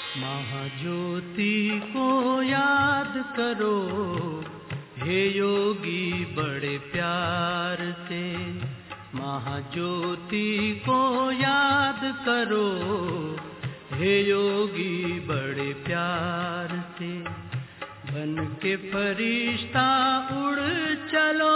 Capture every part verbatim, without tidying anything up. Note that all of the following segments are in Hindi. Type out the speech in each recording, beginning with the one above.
महाज्योति को याद करो हे योगी बड़े प्यार से। महाज्योति को याद करो हे योगी बड़े प्यार से। बन के फरिश्ता उड़ चलो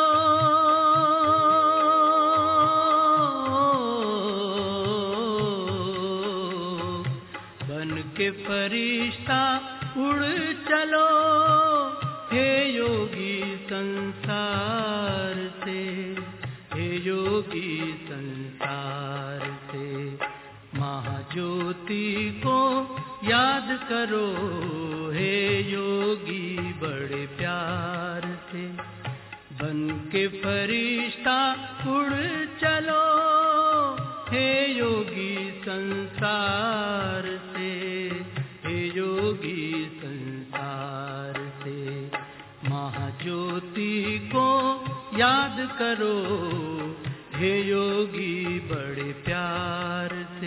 के फरिश्ता उड़ चलो हे योगी संसार से। हे योगी संसार से। महाज्योति को याद करो हे योगी बड़े प्यार से। बन के फरिश्ता उड़ चलो हे योगी संसार से। योगी संसार से। महाज्योति को याद करो हे योगी बड़े प्यार से।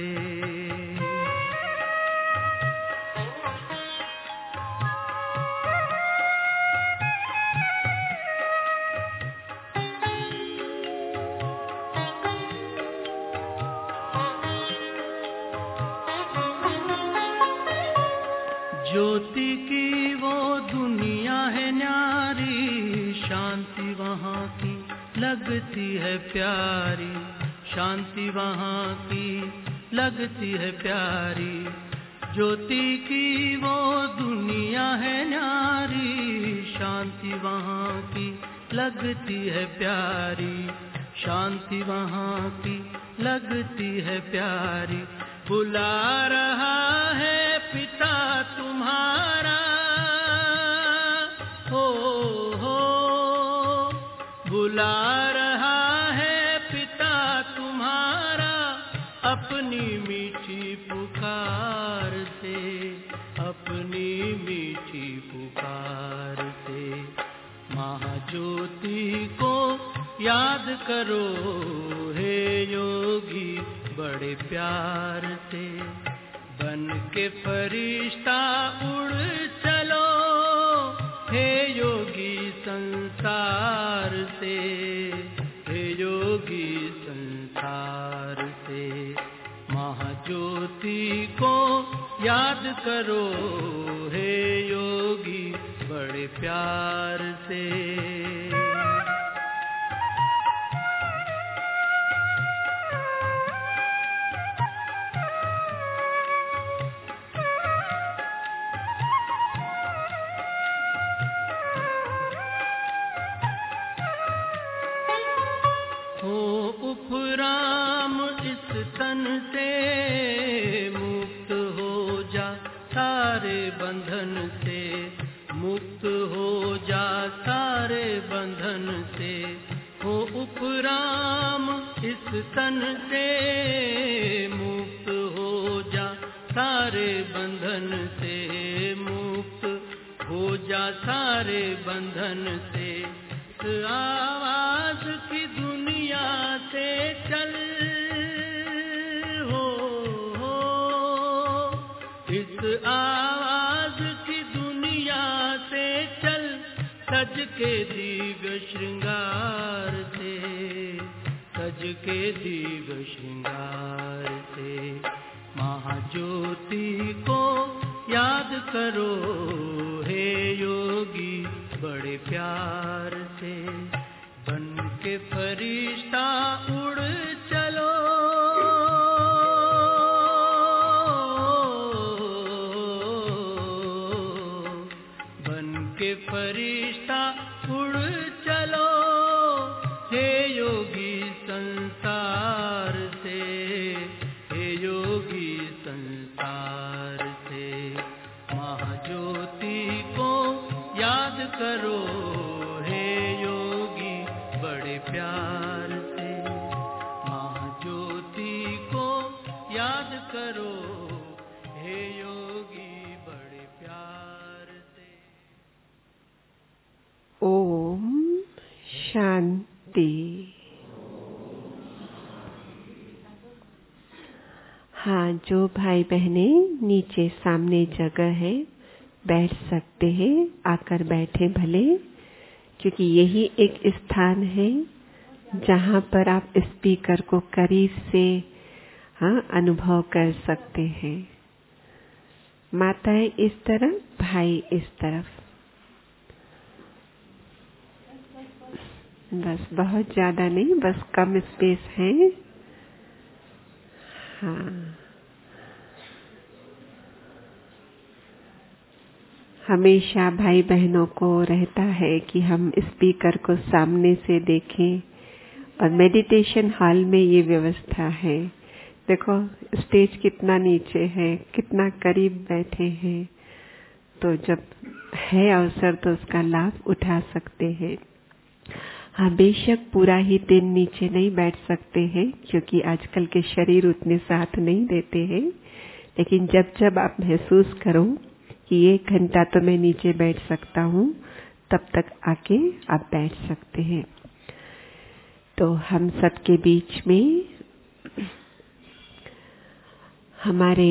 ज्योति की वो दुनिया है न्यारी, शांति वहाँ की लगती है प्यारी। शांति वहाँ की लगती है प्यारी। ज्योति की वो दुनिया है न्यारी, शांति वहाँ की लगती है प्यारी। शांति वहाँ की लगती है प्यारी। बुला रहा है पिता तुम्हारा हो हो। बुला रहा है पिता तुम्हारा अपनी मीठी पुकार से। अपनी मीठी पुकार से। महाज्योति को याद करो हे योगी बड़े प्यार से। बन के फरिश्ता उड़ चलो हे योगी संसार से। हे योगी संसार से। महाज्योति को याद करो हे योगी बड़े प्यार से। उपराम इस तन से मुक्त हो जा सारे बंधन से। मुक्त हो जा सारे बंधन से। हो उपराम इस तन से मुक्त हो जा सारे बंधन से। मुक्त हो जा सारे बंधन से। इस आवाज की दुनिया से चल हो हो। इस आवाज की दुनिया से चल सज के दिव्य श्रृंगार से। सज के दिव्य श्रृंगार से। महाज्योति को याद करो हे योगी बड़े प्यार से। बन के फरिश्ता उड़ चलो बन के फरिश्ता उड़ चलो हे योगी संसार से। हे योगी संसार से। महाज्योति को याद करो हे योगी बड़े प्यार से। महाज्योति को याद करो हे योगी बड़े प्यार से। ओम शांति। हाँ, जो भाई बहने नीचे सामने जगह है बैठ सकते हैं, आकर बैठे भले, क्योंकि यही एक स्थान है जहाँ पर आप स्पीकर को करीब से हाँ अनुभव कर सकते हैं। माताएं इस तरफ, भाई इस तरफ। बस बहुत ज्यादा नहीं, बस कम स्पेस है। हाँ, हमेशा भाई बहनों को रहता है कि हम स्पीकर को सामने से देखें, और मेडिटेशन हॉल में ये व्यवस्था है। देखो स्टेज कितना नीचे है, कितना करीब बैठे हैं, तो जब है अवसर तो उसका लाभ उठा सकते हैं। हाँ, बेशक पूरा ही दिन नीचे नहीं बैठ सकते हैं, क्योंकि आजकल के शरीर उतने साथ नहीं देते हैं, लेकिन जब जब आप महसूस करो कि एक घंटा तो मैं नीचे बैठ सकता हूँ, तब तक आके आप बैठ सकते हैं। तो हम सबके बीच में हमारे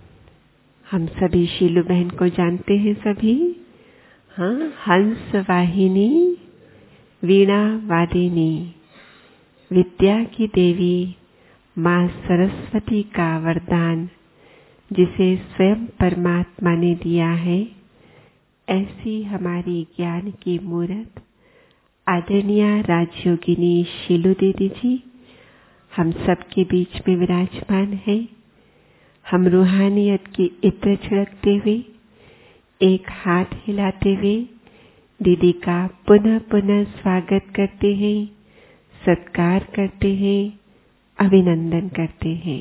हम सभी शीलू बहन को जानते हैं सभी। हाँ, हंस वाहिनी, वीणा वादिनी, विद्या की देवी माँ सरस्वती का वरदान जिसे स्वयं परमात्मा ने दिया है, ऐसी हमारी ज्ञान की मूर्त आदरणीय राजयोगिनी शीलू दीदी जी हम सबके बीच में विराजमान है। हम रूहानियत की इत्र छिड़कते हुए, एक हाथ हिलाते हुए दीदी का पुनः पुनः स्वागत करते हैं, सत्कार करते हैं, अभिनंदन करते हैं।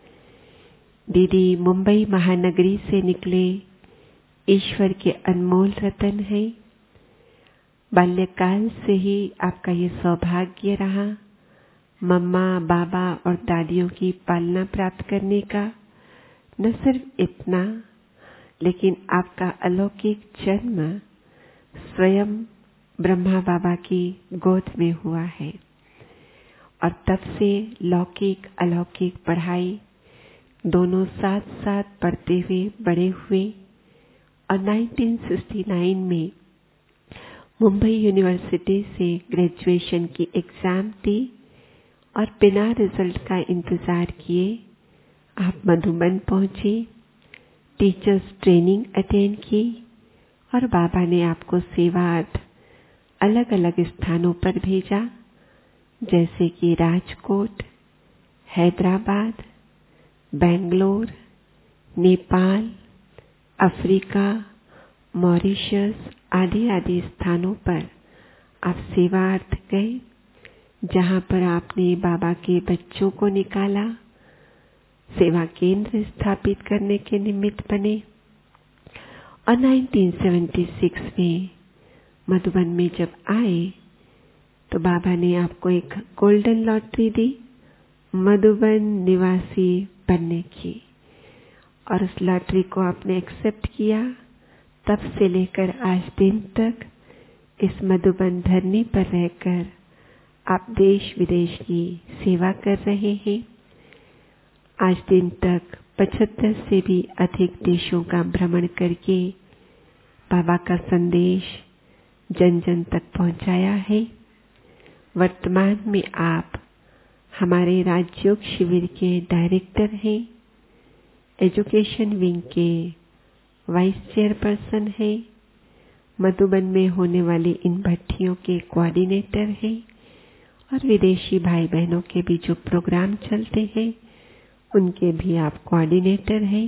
दीदी मुंबई महानगरी से निकले ईश्वर के अनमोल रतन है। बाल्यकाल से ही आपका ये सौभाग्य रहा मम्मा, बाबा और दादियों की पालना प्राप्त करने का। न सिर्फ इतना, लेकिन आपका अलौकिक जन्म स्वयं ब्रह्मा बाबा की गोद में हुआ है, और तब से लौकिक अलौकिक पढ़ाई दोनों साथ साथ पढ़ते हुए बड़े हुए, और उन्नीस सौ उनहत्तर में मुंबई यूनिवर्सिटी से ग्रेजुएशन की एग्जाम दी, और बिना रिजल्ट का इंतजार किए आप मधुबन पहुंची, टीचर्स ट्रेनिंग अटेंड की, और बाबा ने आपको सेवार्थ अलग अलग स्थानों पर भेजा, जैसे कि राजकोट, हैदराबाद, बेंगलोर, नेपाल, अफ्रीका, मॉरिशस आदि आदि स्थानों पर आप सेवार्थ गए, जहां पर आपने बाबा के बच्चों को निकाला, सेवा केंद्र स्थापित करने के निमित्त बने। और उन्नीस सौ छिहत्तर में मधुबन में जब आए तो बाबा ने आपको एक गोल्डन लॉटरी दी, मधुबन निवासी बनने की, और उस लॉटरी को आपने एक्सेप्ट किया। तब से लेकर आज दिन तक इस मधुबन धरनी पर रहकर आप देश विदेश की सेवा कर रहे हैं। आज दिन तक पचहत्तर से भी अधिक देशों का भ्रमण करके बाबा का संदेश जन जन तक पहुंचाया है। वर्तमान में आप हमारे राजयोग शिविर के डायरेक्टर हैं, एजुकेशन विंग के वाइस चेयरपर्सन हैं, मधुबन में होने वाली इन भट्टियों के कोऑर्डिनेटर हैं, और विदेशी भाई बहनों के भी जो प्रोग्राम चलते हैं उनके भी आप कोऑर्डिनेटर हैं।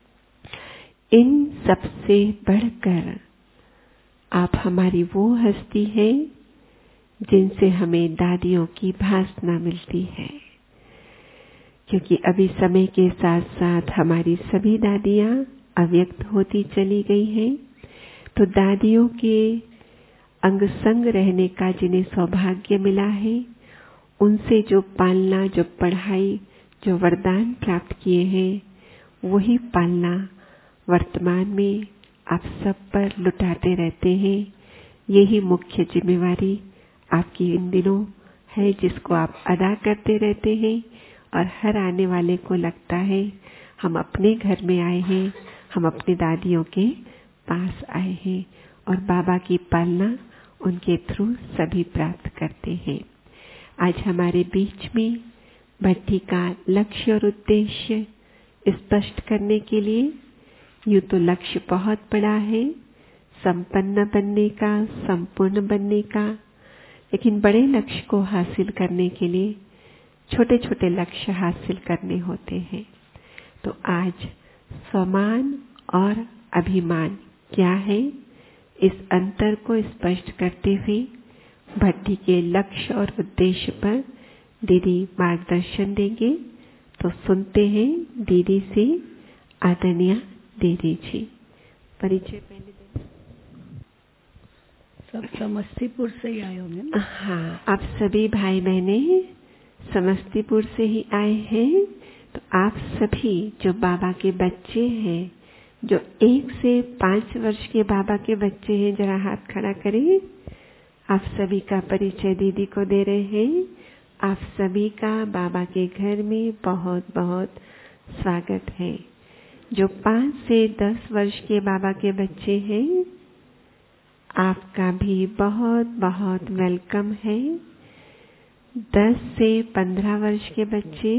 इन सबसे बढ़कर आप हमारी वो हस्ती हैं जिनसे हमें दादियों की भासना मिलती है, क्योंकि अभी समय के साथ साथ हमारी सभी दादियां अव्यक्त होती चली गई हैं। तो दादियों के अंग संग रहने का जिन्हें सौभाग्य मिला है, उनसे जो पालना, जो पढ़ाई, जो वरदान प्राप्त किए हैं, वही पालना वर्तमान में आप सब पर लुटाते रहते हैं। यही मुख्य जिम्मेवारी आपकी इन दिनों है, जिसको आप अदा करते रहते हैं, और हर आने वाले को लगता है हम अपने घर में आए हैं, हम अपनी दादियों के पास आए हैं और बाबा की पालना उनके थ्रू सभी प्राप्त करते हैं। आज हमारे बीच में भट्टी का लक्ष्य और उद्देश्य स्पष्ट करने के लिए, यूं तो लक्ष्य बहुत बड़ा है, संपन्न बनने का, संपूर्ण बनने का, लेकिन बड़े लक्ष्य को हासिल करने के लिए छोटे छोटे लक्ष्य हासिल करने होते हैं। तो आज स्वमान और अभिमान क्या है, इस अंतर को स्पष्ट करते हुए भट्टी के लक्ष्य और उद्देश्य पर दीदी मार्गदर्शन देंगे। तो सुनते हैं दीदी से। आदरणीय दीदी जी, परिचय पहले दें। सब समस्तीपुर से ही आए होंगे ना? हाँ, आप सभी भाई बहने समस्तीपुर से ही आए हैं। तो आप सभी जो बाबा के बच्चे हैं, जो एक से पांच वर्ष के बाबा के बच्चे हैं, जरा हाथ खड़ा करें। आप सभी का परिचय दीदी को दे रहे हैं। आप सभी का बाबा के घर में बहुत बहुत स्वागत है। जो पांच से दस वर्ष के बाबा के बच्चे हैं, आपका भी बहुत बहुत वेलकम है। दस से पंद्रह वर्ष के बच्चे,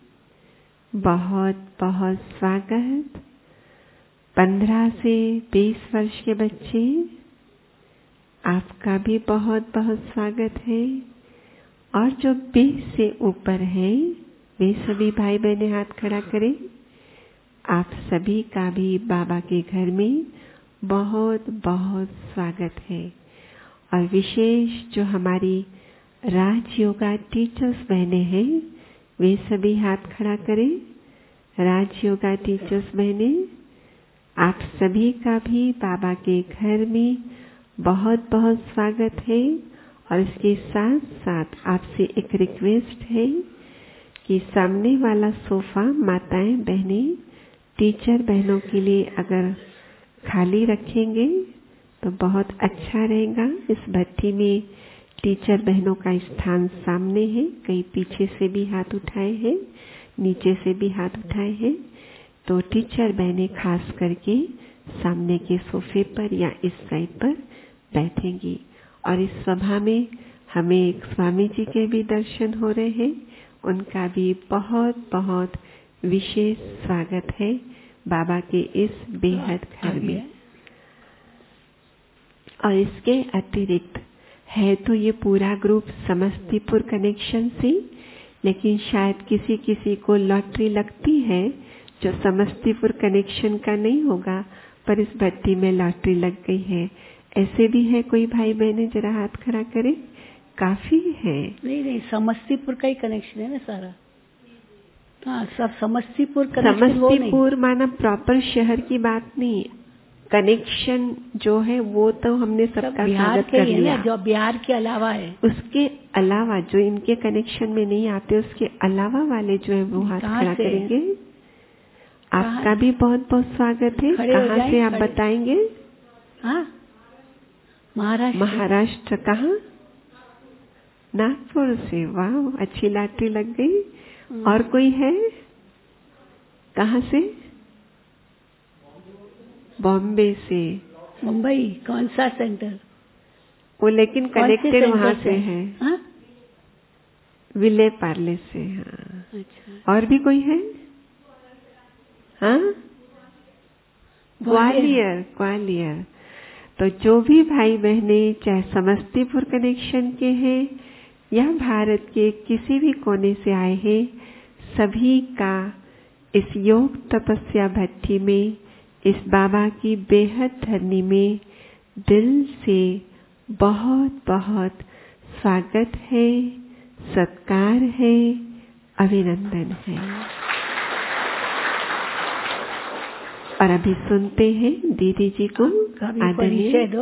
बहुत बहुत स्वागत। पंद्रह से बीस वर्ष के बच्चे, आपका भी बहुत बहुत स्वागत है। और जो बीस से ऊपर है, वे सभी भाई बहने हाथ खड़ा करें। आप सभी का भी बाबा के घर में बहुत बहुत स्वागत है। और विशेष जो हमारी राज योगा टीचर्स बहने हैं, वे सभी हाथ खड़ा करें। राज योगा टीचर्स बहने, आप सभी का भी बाबा के घर में बहुत बहुत स्वागत है। और इसके साथ साथ आपसे एक रिक्वेस्ट है कि सामने वाला सोफा माताएं बहनें टीचर बहनों के लिए अगर खाली रखेंगे तो बहुत अच्छा रहेगा। इस भट्टी में टीचर बहनों का स्थान सामने है। कई पीछे से भी हाथ उठाए हैं, नीचे से भी हाथ उठाए हैं। तो टीचर बहनें खास करके सामने के सोफे पर या इस साइड पर बैठेंगी। और इस सभा में हमें एक स्वामी जी के भी दर्शन हो रहे हैं, उनका भी बहुत बहुत विशेष स्वागत है बाबा के इस बेहद घर में। और इसके अतिरिक्त है तो ये पूरा ग्रुप समस्तीपुर कनेक्शन से, लेकिन शायद किसी किसी को लॉटरी लगती है जो समस्तीपुर कनेक्शन का नहीं होगा, पर इस भट्टी में लॉटरी लग गई है। ऐसे भी है कोई भाई बहने, जरा हाथ खड़ा करें। काफी है। नहीं नहीं, समस्तीपुर का ही कनेक्शन है ना सारा। हाँ, सब समस्तीपुर कनेक्शन। समस्तीपुर माना प्रॉपर शहर की बात नहीं, कनेक्शन जो है वो तो हमने सबका स्वागत कर लिया। जो बिहार के अलावा है, उसके अलावा जो इनके कनेक्शन में नहीं आते, उसके अलावा वाले जो है वो हाथ खड़ा करेंगे। आपका भी बहुत बहुत स्वागत है। कहाँ से आप बताएंगे? हाँ, महाराष्ट्र। महाराष्ट्र कहाँ? नागपुर से। वाह, अच्छी लॉटरी लग गई। और कोई है? कहाँ से? बॉम्बे से। मुंबई कौन सा सेंटर? वो लेकिन कनेक्टेड वहाँ से है। हाँ? विले पार्ले से। हाँ। अच्छा। और भी कोई है? हाँ, ग्वालियर। ग्वालियर। तो जो भी भाई बहने चाहे समस्तीपुर कनेक्शन के हैं या भारत के किसी भी कोने से आए हैं, सभी का इस योग तपस्या भट्टी में, इस बाबा की बेहद धरनी में दिल से बहुत बहुत स्वागत है, सत्कार है, अभिनंदन है। और अभी सुनते हैं दीदी जी को। परिचय दो।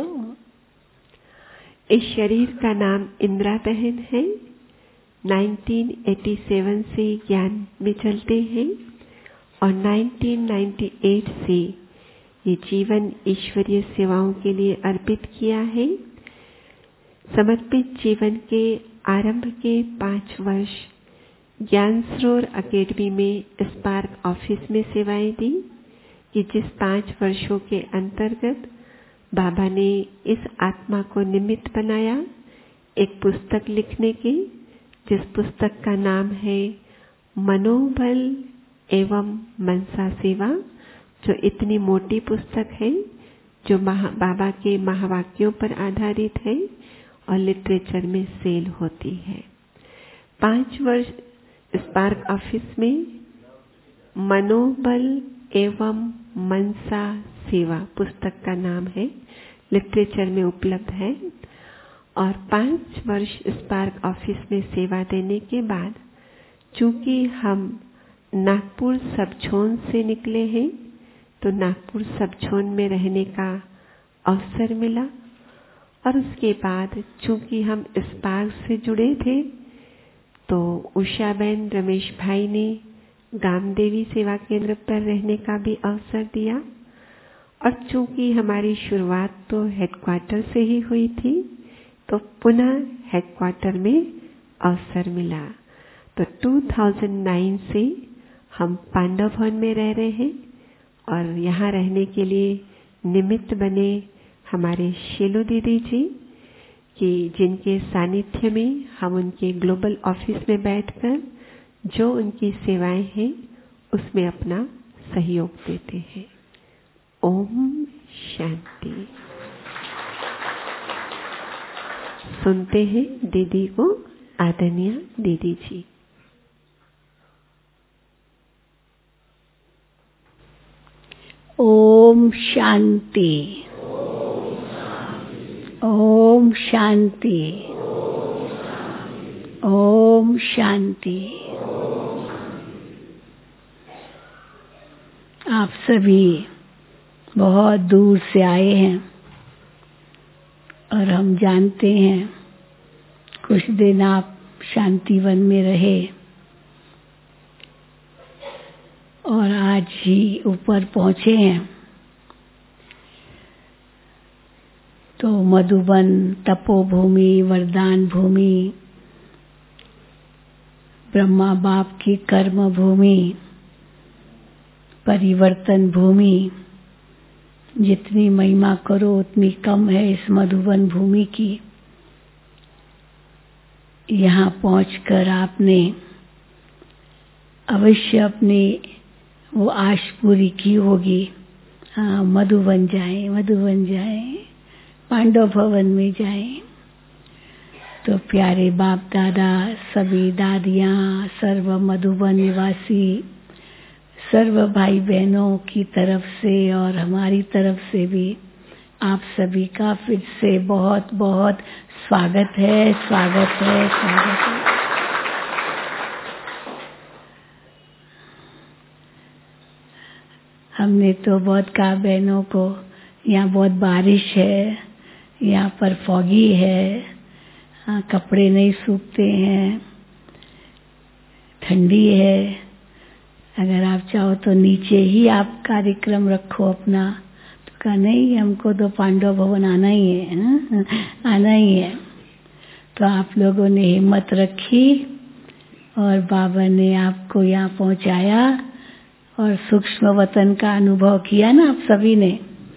इस शरीर का नाम इंदिरा बहन है। उन्नीस सौ सत्तासी से ज्ञान में चलते हैं और उन्नीस सौ अट्ठानवे से ये जीवन ईश्वरीय सेवाओं के लिए अर्पित किया है। समर्पित जीवन के आरंभ के पांच वर्ष ज्ञान सरोवर अकेडमी में स्पार्क ऑफिस में सेवाएं दी कि जिस पांच वर्षों के अंतर्गत बाबा ने इस आत्मा को निमित्त बनाया एक पुस्तक लिखने की, जिस पुस्तक का नाम है मनोबल एवं मनसा सेवा, जो इतनी मोटी पुस्तक है, जो महा, बाबा के महावाक्यों पर आधारित है और लिटरेचर में सेल होती है। पांच वर्ष स्पार्क ऑफिस में मनोबल एवं मनसा सेवा पुस्तक का नाम है, लिटरेचर में उपलब्ध है। और पांच वर्ष स्पार्क ऑफिस में सेवा देने के बाद, चूंकि हम नागपुर सब जोन से निकले हैं, तो नागपुर सब जोन में रहने का अवसर मिला। और उसके बाद चूंकि हम स्पार्क से जुड़े थे, तो उषाबेन रमेश भाई ने गामदेवी सेवा केंद्र पर रहने का भी अवसर दिया। और चूंकि हमारी शुरुआत तो हेडक्वार्टर से ही हुई थी, तो पुनः हेडक्वार्टर में अवसर मिला। तो दो हज़ार नौ से हम पांडव भवन में रह रहे हैं और यहाँ रहने के लिए निमित्त बने हमारे शेलू दीदी जी, कि जिनके सानिध्य में हम उनके ग्लोबल ऑफिस में बैठकर जो उनकी सेवाएं हैं उसमें अपना सहयोग देते हैं। ओम शांति। सुनते हैं दीदी को, आदरणीय दीदी जी। ओम शांति। ओम शांति। ओम शांति। आप सभी बहुत दूर से आए हैं और हम जानते हैं कुछ दिन आप शांतिवन में रहे और आज ही ऊपर पहुंचे हैं। तो मधुबन तपोभूमि, वरदान भूमि, ब्रह्मा बाप की कर्म भूमि, परिवर्तन भूमि, जितनी महिमा करो उतनी कम है इस मधुबन भूमि की। यहाँ पहुंचकर आपने अवश्य अपनी वो आश पूरी की होगी, हाँ मधुबन जाएं, मधुबन जाएं, पांडव भवन में जाएं। तो प्यारे बाप दादा, सभी दादियाँ, सर्व मधुबन निवासी, सर्व भाई बहनों की तरफ से और हमारी तरफ से भी आप सभी का फिर से बहुत बहुत स्वागत है, स्वागत है, स्वागत है। हमने तो बहुत कहा बहनों को, यहाँ बहुत बारिश है, यहाँ पर फॉगी है, हाँ, कपड़े नहीं सूखते हैं, ठंडी है, अगर आप चाहो तो नीचे ही आप कार्यक्रम रखो अपना। तो कहा नहीं, हमको तो पांडव भवन आना ही है ना, आना ही है। तो आप लोगों ने हिम्मत रखी और बाबा ने आपको यहाँ पहुँचाया और सूक्ष्म वतन का अनुभव किया ना आप सभी ने।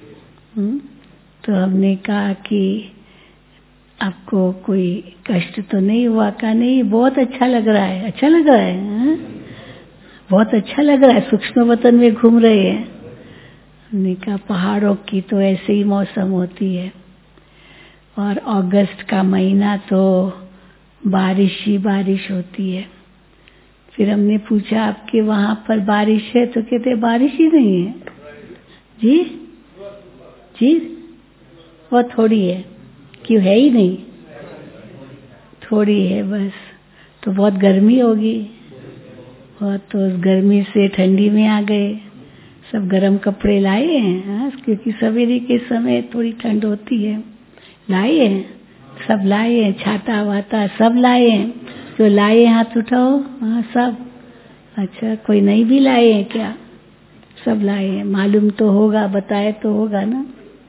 तो हमने कहा कि आपको कोई कष्ट तो नहीं हुआ? का नहीं, बहुत अच्छा लग रहा है, अच्छा लग रहा है, हा? बहुत अच्छा लग रहा है, सूक्ष्म वतन में घूम रहे हैं। हमने कहा पहाड़ों की तो ऐसे ही मौसम होती है और अगस्त का महीना तो बारिश ही बारिश होती है। फिर हमने पूछा आपके वहां पर बारिश है? तो कहते बारिश ही नहीं है जी, जी वो थोड़ी है, क्यों है ही नहीं, थोड़ी है बस। तो बहुत गर्मी होगी, और तो उस गर्मी से ठंडी में आ गए, सब गर्म कपड़े लाए हैं, हाँ, क्योंकि सवेरे के समय थोड़ी ठंड होती है, लाए हैं, सब लाए हैं, छाता वाता सब लाए हैं। जो लाए हाथ उठाओ, हाँ सब। अच्छा, कोई नहीं भी लाए हैं क्या? सब लाए हैं, मालूम तो होगा, बताए तो होगा ना।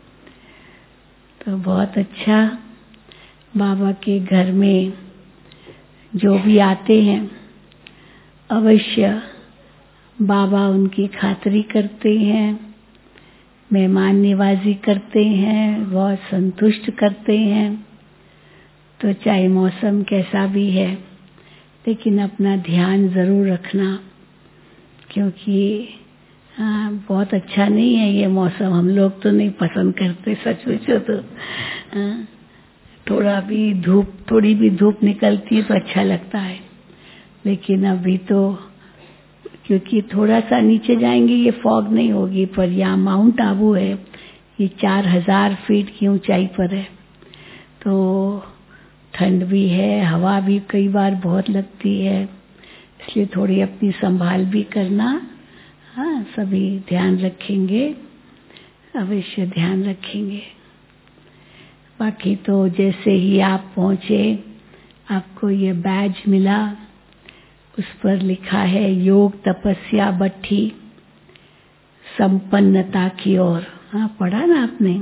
तो बहुत अच्छा, बाबा के घर में जो भी आते हैं अवश्य बाबा उनकी खातिरी करते हैं, मेहमान नवाजी करते हैं, बहुत संतुष्ट करते हैं। तो चाहे मौसम कैसा भी है, लेकिन अपना ध्यान जरूर रखना, क्योंकि हाँ, बहुत अच्छा नहीं है ये मौसम। हम लोग तो नहीं पसंद करते, सच पूछो तो। हाँ, थोड़ा भी धूप थोड़ी भी धूप निकलती है तो अच्छा लगता है, लेकिन अभी तो क्योंकि थोड़ा सा नीचे जाएंगे ये फॉग नहीं होगी, पर यहाँ माउंट आबू है, ये चार हजार फीट की ऊंचाई पर है, तो ठंड भी है, हवा भी कई बार बहुत लगती है, इसलिए थोड़ी अपनी संभाल भी करना। हाँ, सभी ध्यान रखेंगे, अवश्य ध्यान रखेंगे। बाकी तो जैसे ही आप पहुंचे, आपको ये बैज मिला, उस पर लिखा है योग तपस्या भट्ठी संपन्नता की ओर। हाँ, पढ़ा ना आपने?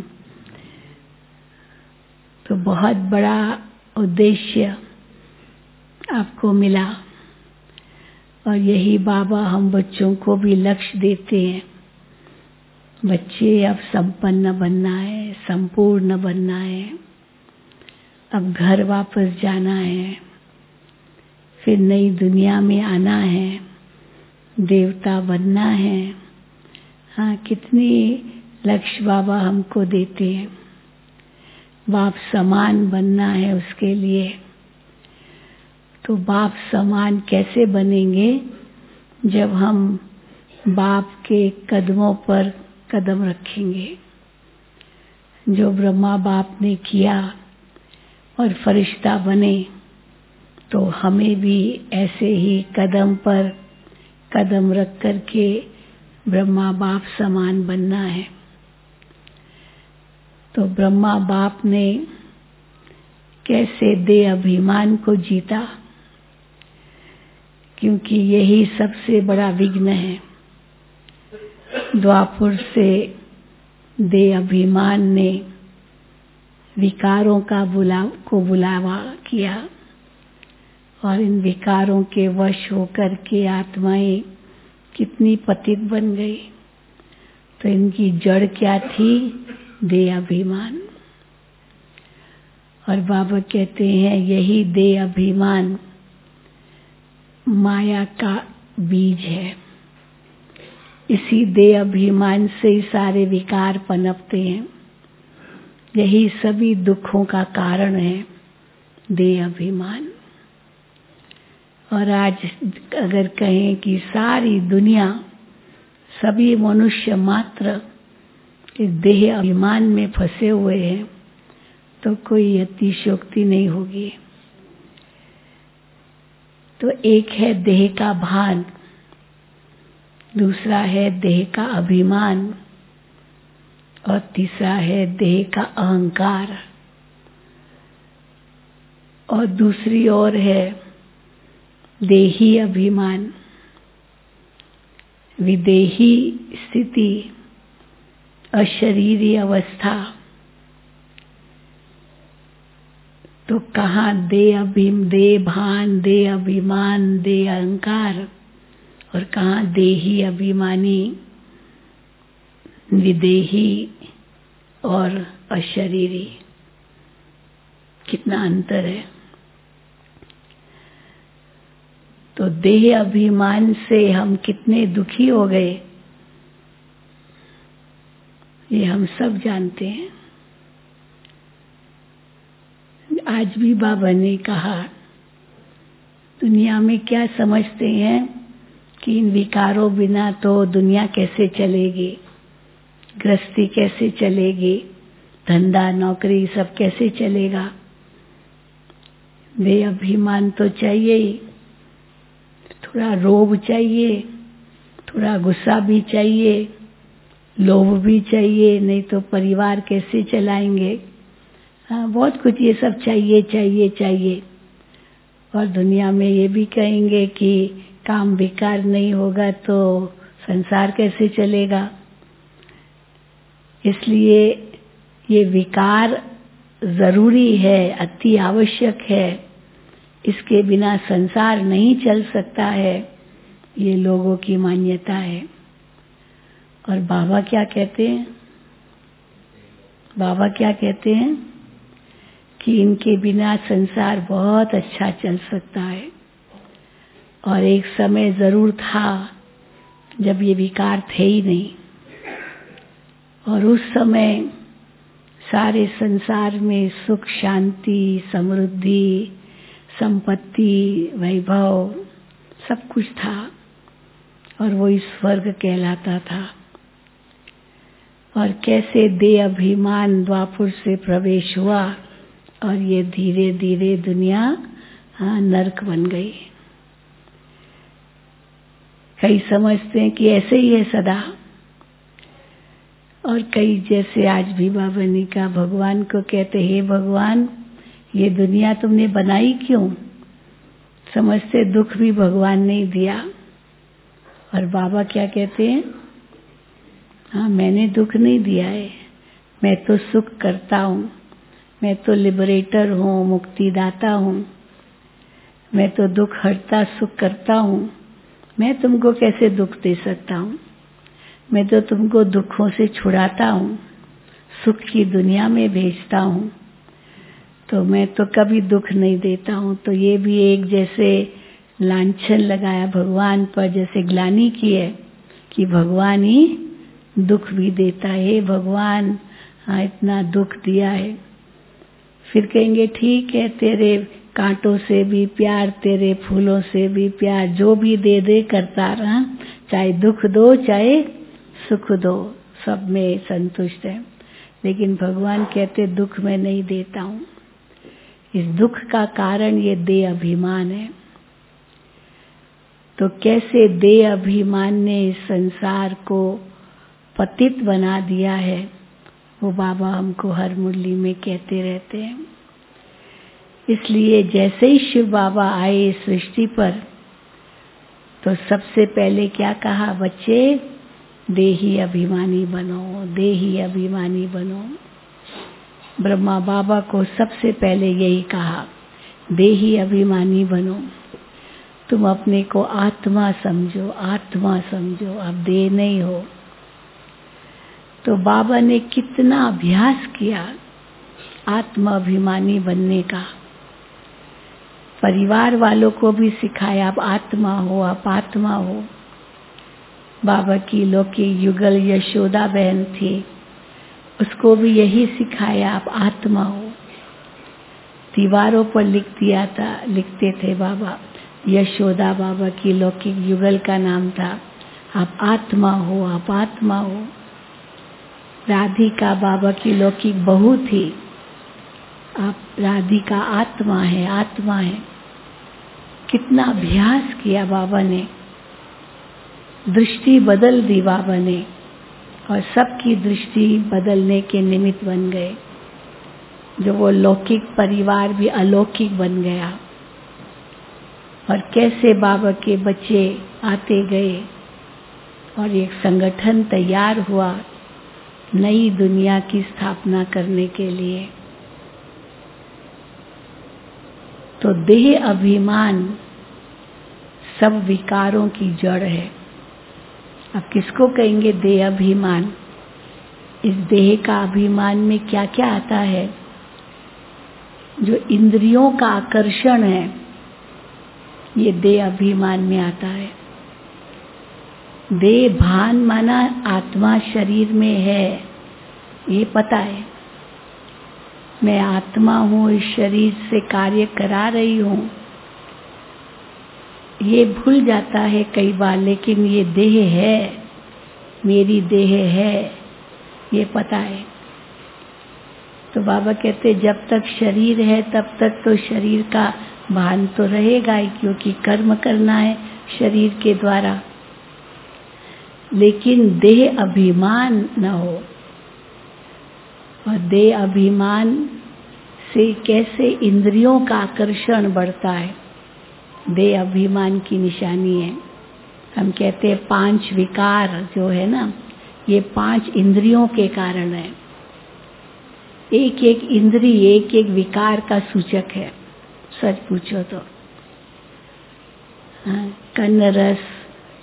तो बहुत बड़ा उद्देश्य आपको मिला, और यही बाबा हम बच्चों को भी लक्ष्य देते हैं। बच्चे, अब संपन्न बनना है, संपूर्ण बनना है, अब घर वापस जाना है, फिर नई दुनिया में आना है, देवता बनना है। हाँ, कितनी लक्ष्य बाबा हमको देते हैं। बाप समान बनना है उसके लिए। तो बाप समान कैसे बनेंगे? जब हम बाप के कदमों पर कदम रखेंगे। जो ब्रह्मा बाप ने किया और फरिश्ता बने, तो हमें भी ऐसे ही कदम पर कदम रख करके ब्रह्मा बाप समान बनना है। तो ब्रह्मा बाप ने कैसे देह अभिमान को जीता, क्योंकि यही सबसे बड़ा विघ्न है। द्वापुर से देह अभिमान ने विकारों का बुला को बुलावा किया, और इन विकारों के वश होकर के आत्माएं कितनी पतित बन गई। तो इनकी जड़ क्या थी? देह अभिमान। और बाबा कहते हैं यही देह अभिमान माया का बीज है। इसी देह अभिमान से ही सारे विकार पनपते हैं। यही सभी दुखों का कारण है, देह अभिमान। और आज अगर कहें कि सारी दुनिया, सभी मनुष्य मात्र इस देह अभिमान में फंसे हुए हैं, तो कोई अतिशयोक्ति नहीं होगी। तो एक है देह का भान, दूसरा है देह का अभिमान, और तीसरा है देह का अहंकार, और दूसरी ओर है देही अभिमान, विदेही स्थिति, अशरीरी अवस्था। तो कहाँ दे अभिम दे भान, दे अभिमान, दे अहंकार, और कहाँ देही अभिमानी, विदेही और अशरीरी। कितना अंतर है। तो देह अभिमान से हम कितने दुखी हो गए, ये हम सब जानते हैं। आज भी बाबा ने कहा, दुनिया में क्या समझते हैं कि इन विकारों बिना तो दुनिया कैसे चलेगी, गृहस्थी कैसे चलेगी, धंधा नौकरी सब कैसे चलेगा। देह अभिमान तो चाहिए ही, थोड़ा रोब चाहिए, थोड़ा गुस्सा भी चाहिए, लोभ भी चाहिए, नहीं तो परिवार कैसे चलाएंगे। हाँ, बहुत कुछ ये सब चाहिए चाहिए चाहिए। और दुनिया में ये भी कहेंगे कि काम विकार नहीं होगा तो संसार कैसे चलेगा। इसलिए ये विकार जरूरी है, अति आवश्यक है। इसके बिना संसार नहीं चल सकता है। ये लोगों की मान्यता है। और बाबा क्या कहते हैं? बाबा क्या कहते हैं कि इनके बिना संसार बहुत अच्छा चल सकता है। और एक समय जरूर था जब ये विकार थे ही नहीं, और उस समय सारे संसार में सुख, शांति, समृद्धि, संपत्ति, वैभव सब कुछ था, और वो इस स्वर्ग कहलाता था। और कैसे देह अभिमान द्वापुर से प्रवेश हुआ, और ये धीरे धीरे दुनिया हाँ नरक बन गई। कई समझते हैं कि ऐसे ही है सदा, और कई जैसे आज भी बाबा ने कहा, भगवान को कहते, हे भगवान ये दुनिया तुमने बनाई क्यों? समझते दुख भी भगवान ने दिया। और बाबा क्या कहते हैं, हाँ मैंने दुख नहीं दिया है, मैं तो सुख करता हूँ, मैं तो लिबरेटर हूँ, मुक्तिदाता हूँ, मैं तो दुख हरता सुख करता हूँ। मैं तुमको कैसे दुख दे सकता हूँ? मैं तो तुमको दुखों से छुड़ाता हूँ, सुख की दुनिया में भेजता हूँ, तो मैं तो कभी दुख नहीं देता हूँ। तो ये भी एक जैसे लांछन लगाया भगवान पर, जैसे ग्लानि की है कि भगवान ही दुख भी देता है। भगवान हाँ इतना दुख दिया है। फिर कहेंगे ठीक है, तेरे कांटों से भी प्यार, तेरे फूलों से भी प्यार, जो भी दे दे करता रहा, चाहे दुख दो चाहे सुख दो, सब में संतुष्ट है। लेकिन भगवान कहते दुख में नहीं देता हूँ। इस दुख का कारण ये देह अभिमान है। तो कैसे देह अभिमान ने इस संसार को पतित बना दिया है, वो बाबा हमको हर मुरली में कहते रहते हैं। इसलिए जैसे ही शिव बाबा आए इस सृष्टि पर, तो सबसे पहले क्या कहा, बच्चे देही अभिमानी बनो, देही अभिमानी बनो। ब्रह्मा बाबा को सबसे पहले यही कहा, देही अभिमानी बनो। तुम अपने को आत्मा समझो, आत्मा समझो, आप देह नहीं हो। तो बाबा ने कितना अभ्यास किया आत्मा अभिमानी बनने का। परिवार वालों को भी सिखाया, आप आत्मा हो, आप आत्मा हो। बाबा की लौकिक युगल यशोदा बहन थी, उसको भी यही सिखाया, आप आत्मा हो। दीवारों पर लिख दिया था, लिखते थे बाबा, यशोदा बाबा की लौकिक युगल का नाम था, आप आत्मा हो, आप आत्मा हो। राधिका बाबा की लौकिक बहू थी, आप राधिका आत्मा है, आत्मा है। कितना अभ्यास किया बाबा ने, दृष्टि बदल दी बाबा ने, और सबकी दृष्टि बदलने के निमित्त बन गए। जो वो लौकिक परिवार भी अलौकिक बन गया। और कैसे बाबा के बच्चे आते गए, और एक संगठन तैयार हुआ नई दुनिया की स्थापना करने के लिए। तो देह अभिमान सब विकारों की जड़ है। अब किसको कहेंगे देह अभिमान? इस देह का अभिमान में क्या क्या आता है? जो इंद्रियों का आकर्षण है, ये देह अभिमान में आता है। देह भान माना आत्मा शरीर में है, ये पता है, मैं आत्मा हूँ, इस शरीर से कार्य करा रही हूँ, ये भूल जाता है कई बार। लेकिन ये देह है, मेरी देह है, ये पता है। तो बाबा कहते जब तक शरीर है तब तक तो शरीर का भान तो रहेगा ही, क्योंकि कर्म करना है शरीर के द्वारा। लेकिन देह अभिमान न हो। और देह अभिमान से कैसे इंद्रियों का आकर्षण बढ़ता है, देह अभिमान की निशानी है। हम कहते हैं पांच विकार जो है ना, ये पांच इंद्रियों के कारण है। एक एक इंद्रिय एक एक विकार का सूचक है, सच पूछो तो। हाँ, कन्न रस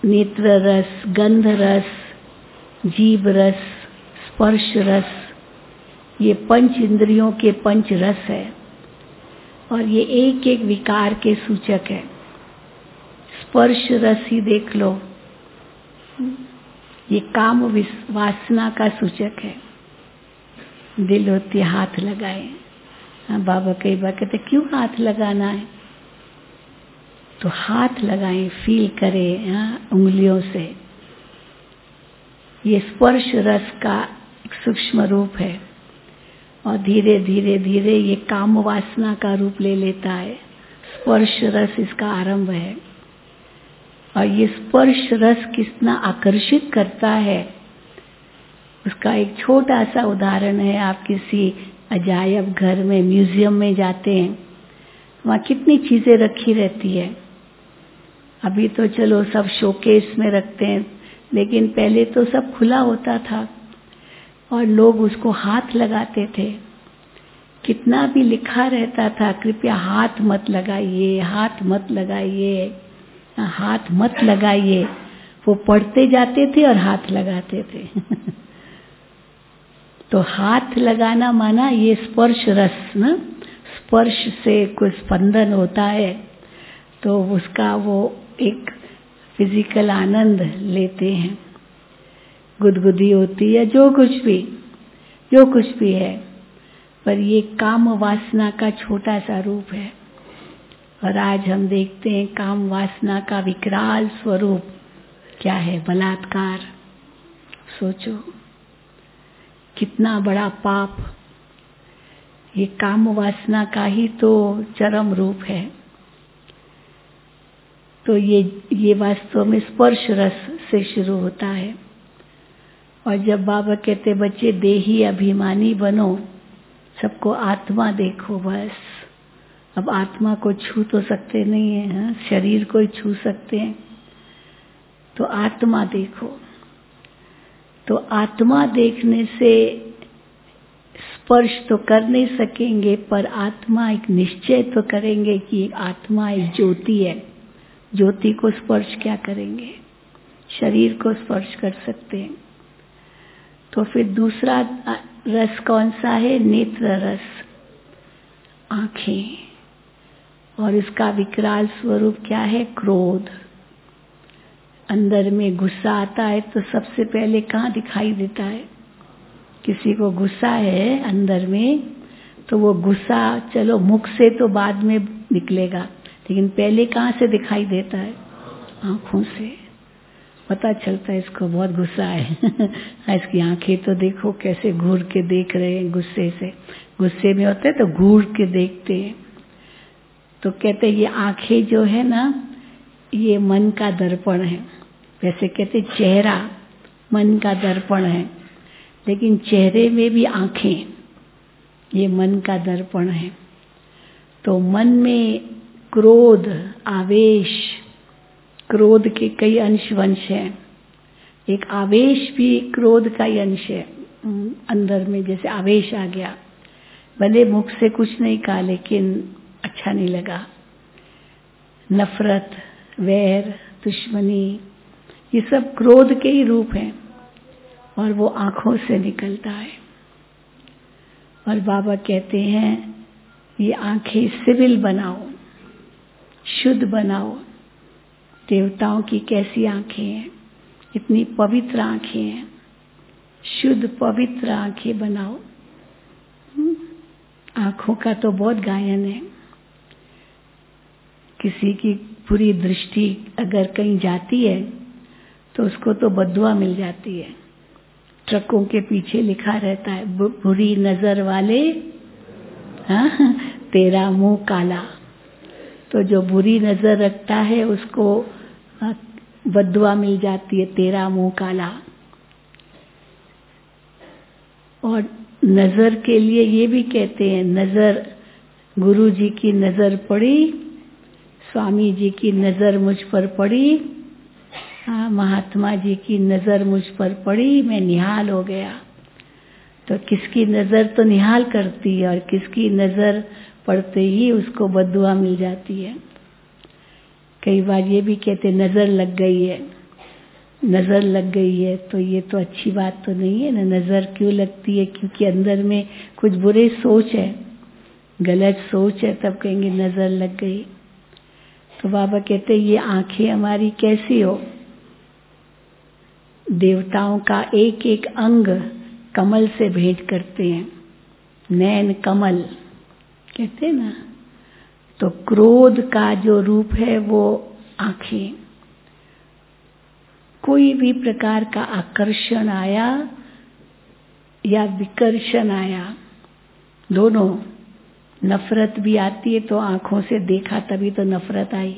नेत्र रस, गंध रस, जीभ रस, स्पर्श रस, ये पंच इंद्रियों के पंच रस है और ये एक एक विकार के सूचक है। स्पर्श रस ही देख लो, ये काम वासना का सूचक है। दिल होती हाथ लगाए। हाँ, बाबा कई बार कहते क्यों हाथ लगाना है, तो हाथ लगाएं, फील करें हाँ, उंगलियों से। ये स्पर्श रस का एक सूक्ष्म रूप है और धीरे धीरे धीरे ये काम वासना का रूप ले लेता है। स्पर्श रस इसका आरंभ है और ये स्पर्श रस कितना आकर्षित करता है उसका एक छोटा सा उदाहरण है। आप किसी अजायब घर में, म्यूजियम में जाते हैं, वहाँ कितनी चीजें रखी रहती है। अभी तो चलो सब शोकेस में रखते हैं, लेकिन पहले तो सब खुला होता था और लोग उसको हाथ लगाते थे। कितना भी लिखा रहता था, कृपया हाथ मत लगाइए, हाथ मत लगाइए, हाथ मत लगाइए। वो पढ़ते जाते थे और हाथ लगाते थे। तो हाथ लगाना माना ये स्पर्श रस ना, स्पर्श से कोई स्पंदन होता है तो उसका वो एक फिजिकल आनंद लेते हैं। गुदगुदी होती है, जो कुछ भी जो कुछ भी है, पर ये काम वासना का छोटा सा रूप है। और आज हम देखते हैं काम वासना का विकराल स्वरूप क्या है, बलात्कार। सोचो कितना बड़ा पाप, ये काम वासना का ही तो चरम रूप है। तो ये ये वास्तव में स्पर्श रस से शुरू होता है। और जब बाबा कहते बच्चे देही अभिमानी बनो, सबको आत्मा देखो बस। अब आत्मा को छू तो सकते नहीं है, हाँ? शरीर को ही छू सकते हैं, तो आत्मा देखो। तो आत्मा देखने से स्पर्श तो कर नहीं सकेंगे, पर आत्मा एक निश्चय तो करेंगे कि आत्मा एक ज्योति है। ज्योति को स्पर्श क्या करेंगे, शरीर को स्पर्श कर सकते हैं। तो फिर दूसरा रस कौन सा है, नेत्र रस, आंखें। और इसका विकराल स्वरूप क्या है, क्रोध। अंदर में गुस्सा आता है तो सबसे पहले कहाँ दिखाई देता है, किसी को गुस्सा है अंदर में तो वो गुस्सा चलो मुख से तो बाद में निकलेगा, लेकिन पहले कहाँ से दिखाई देता है, आंखों से। पता चलता है इसको बहुत गुस्सा है। इसकी आंखें तो देखो कैसे घूर के देख रहे हैं, गुस्से से। गुस्से में होते हैं तो घूर के देखते हैं। तो कहते हैं ये आंखें जो है ना, ये मन का दर्पण है। वैसे कहते चेहरा मन का दर्पण है, लेकिन चेहरे में भी आंखें ये मन का दर्पण है। तो मन में क्रोध, आवेश, क्रोध के कई अंश वंश हैं। एक आवेश भी क्रोध का ही अंश है। अंदर में जैसे आवेश आ गया, भले मुख से कुछ नहीं कहा लेकिन अच्छा नहीं लगा। नफरत, वैर, दुश्मनी, ये सब क्रोध के ही रूप हैं और वो आंखों से निकलता है। और बाबा कहते हैं ये आंखें सिविल बनाओ, शुद्ध बनाओ। देवताओं की कैसी आंखें हैं, इतनी पवित्र आंखें हैं, शुद्ध पवित्र आंखें बनाओ। आंखों का तो बहुत गायन है। किसी की बुरी दृष्टि अगर कहीं जाती है तो उसको तो बद्दुआ मिल जाती है। ट्रकों के पीछे लिखा रहता है बुरी नजर वाले हाँ तेरा मुंह काला। तो जो बुरी नजर रखता है उसको बद्दुआ मिल जाती है, तेरा मुंह काला। और नजर के लिए ये भी कहते हैं, नजर गुरु जी की नजर पड़ी, स्वामी जी की नजर मुझ पर पड़ी, हाँ महात्मा जी की नजर मुझ पर पड़ी, मैं निहाल हो गया। तो किसकी नजर तो निहाल करती है और किसकी नजर पड़ते ही उसको बद्दुआ मिल जाती है। कई बार ये भी कहते नजर लग गई है, नजर लग गई है तो ये तो अच्छी बात तो नहीं है ना। नजर क्यों लगती है? क्योंकि अंदर में कुछ बुरे सोच है, गलत सोच है, तब कहेंगे नजर लग गई। तो बाबा कहते ये आंखें हमारी कैसी हो? देवताओं का एक एक अंग कमल से भेंट करते हैं, नैन कमल कहते हैं ना। तो क्रोध का जो रूप है वो आंखें। कोई भी प्रकार का आकर्षण आया या विकर्षण आया, दोनों, नफरत भी आती है तो आंखों से देखा तभी तो नफरत आई।